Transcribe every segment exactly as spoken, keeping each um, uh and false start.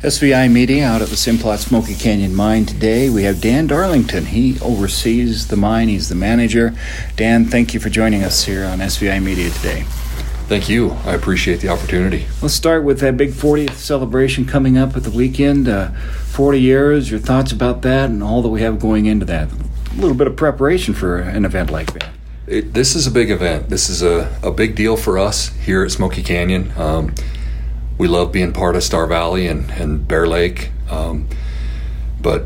S V I Media out at the Simplot Smoky Canyon Mine today. We have Dan Darlington. He oversees the mine. He's the manager. Dan, thank you for joining us here on S V I Media today. Thank you. I appreciate the opportunity. Let's start with that big fortieth celebration coming up at the weekend. Uh, forty years, your thoughts about that and all that we have going into that. A little bit of preparation for an event like that. It, this is a big event. This is a, a big deal for us here at Smoky Canyon. Um, we love being part of Star Valley and, and Bear Lake, um, but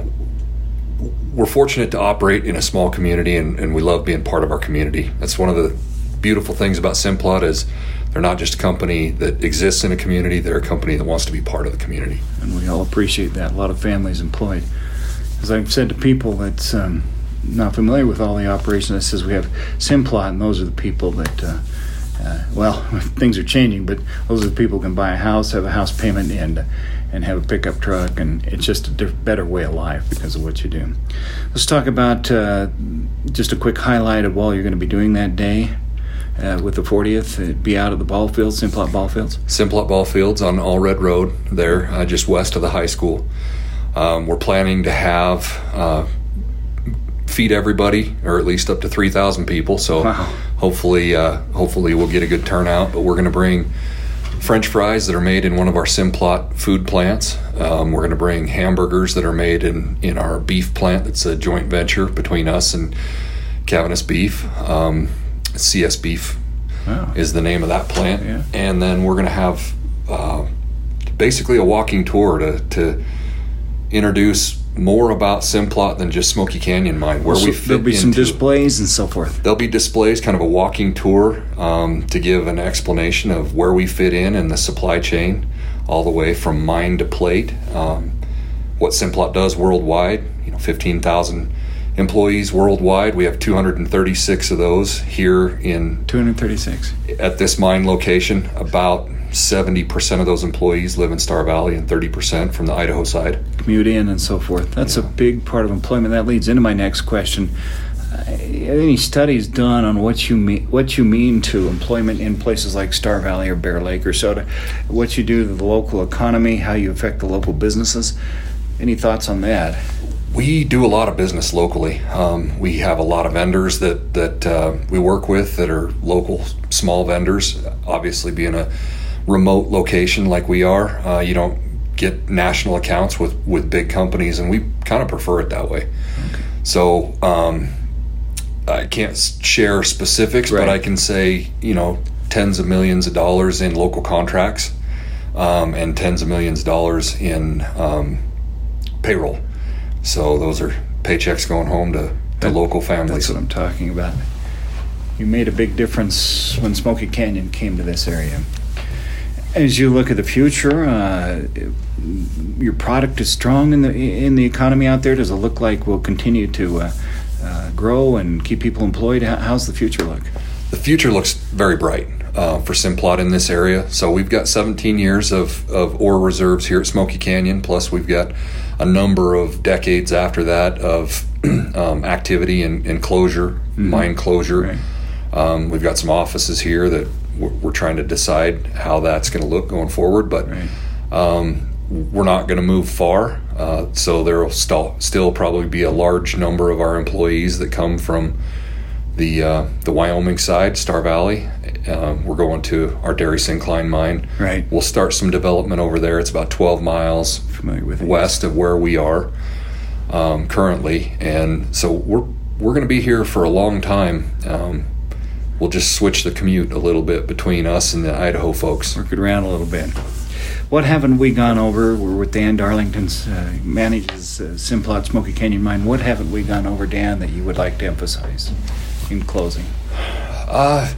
we're fortunate to operate in a small community, and, and we love being part of our community. That's one of the beautiful things about Simplot is they're not just a company that exists in a community, they're a company that wants to be part of the community. And we all appreciate that. A lot of families employed. As I've said to people that's um, not familiar with all the operations, I says we have Simplot, and those are the people that, uh, uh, well, things are changing, but those are the people who can buy a house, have a house payment, and and have a pickup truck, and it's just a diff- better way of life because of what you do. Let's talk about uh, just a quick highlight of all you're going to be doing that day. Uh, with the fortieth, it'd be out at the ball fields, Simplot Ball Fields? Simplot Ball Fields on All Red Road there, uh, just west of the high school. Um, we're planning to have uh, feed everybody, or at least up to three thousand people. So wow. hopefully, uh, hopefully we'll get a good turnout. But we're going to bring French fries that are made in one of our Simplot food plants. Um, we're going to bring hamburgers that are made in, in our beef plant. That's a joint venture between us and Cavaness Beef. Um, C S Beef wow. is the name of that plant. Yeah. And then we're going to have uh, basically a walking tour to, to introduce more about Simplot than just Smoky Canyon Mine, where so we fit there'll be into. some displays and so forth. There'll be displays, kind of a walking tour um, to give an explanation of where we fit in in the supply chain, all the way from mine to plate, um, what Simplot does worldwide, you know, fifteen thousand employees worldwide. We have two hundred thirty-six of those here in two hundred thirty-six at this mine location. About seventy percent of those employees live in Star Valley and thirty percent from the Idaho side. Commute in and so forth. That's yeah. a big part of employment. That leads into my next question. Uh, any studies done on what you mean what you mean to employment in places like Star Valley or Bear Lake or Soda? What you do to the local economy, how you affect the local businesses? Any thoughts on that? We do a lot of business locally. Um, we have a lot of vendors that that uh, we work with that are local, small vendors. Obviously, being a remote location like we are, uh, you don't get national accounts with, with big companies, and we kind of prefer it that way. Okay. So um, I can't share specifics, right. but I can say, you know, tens of millions of dollars in local contracts um, and tens of millions of dollars in um, payroll. So those are paychecks going home to, to that, local families. That's what I'm talking about. You made a big difference when Smoky Canyon came to this area. As you look at the future, uh, your product is strong in the in the economy out there. Does it look like we'll continue to uh, uh, grow and keep people employed? How's the future look? The future looks very bright uh, for Simplot in this area. So we've got seventeen years of, of ore reserves here at Smoky Canyon, plus we've got a number of decades after that of um, activity and, and closure, mm-hmm. mine closure. Right. Um, we've got some offices here that we're, we're trying to decide how that's going to look going forward, but right. um, we're not going to move far. Uh, so there will st- still probably be a large number of our employees that come from the uh, the Wyoming side, Star Valley. Um, we're going to our Dairy Syncline mine. Right. We'll start some development over there. It's about twelve miles Familiar with west of where we are um, currently, and so we're we're going to be here for a long time. Um, we'll just switch the commute a little bit between us and the Idaho folks. Work it around a little bit. What haven't we gone over? We're with Dan Darlington, uh, manages uh, Simplot Smoky Canyon Mine. What haven't we gone over, Dan, that you would like to emphasize in closing? Uh,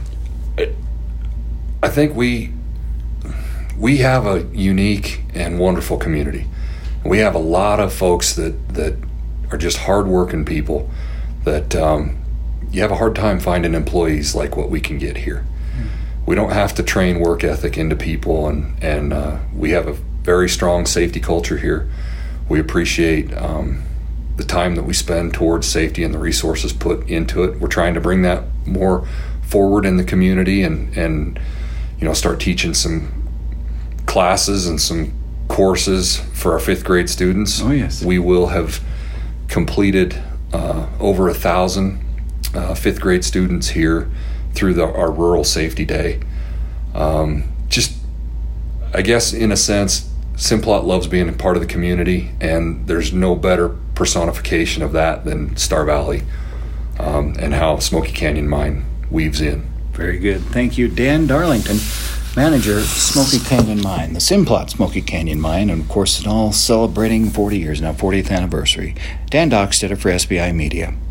I think we we have a unique and wonderful community. We have a lot of folks that, that are just hardworking people that um, you have a hard time finding employees like what we can get here. Mm. We don't have to train work ethic into people, and, and uh, we have a very strong safety culture here. We appreciate um, the time that we spend towards safety and the resources put into it. We're trying to bring that more forward in the community and, and you know, start teaching some classes and some courses for our fifth grade students. Oh, yes. We will have completed uh, over a thousand uh, fifth grade students here through the, our Rural Safety Day. Um, just, I guess, in a sense, Simplot loves being a part of the community, and there's no better personification of that than Star Valley um, and how Smoky Canyon Mine weaves in. Very good. Thank you, Dan Darlington, manager of Smoky Canyon Mine, the Simplot Smoky Canyon Mine, and of course, it's all celebrating forty years now, fortieth anniversary. Dan Dockstetter for S B I Media.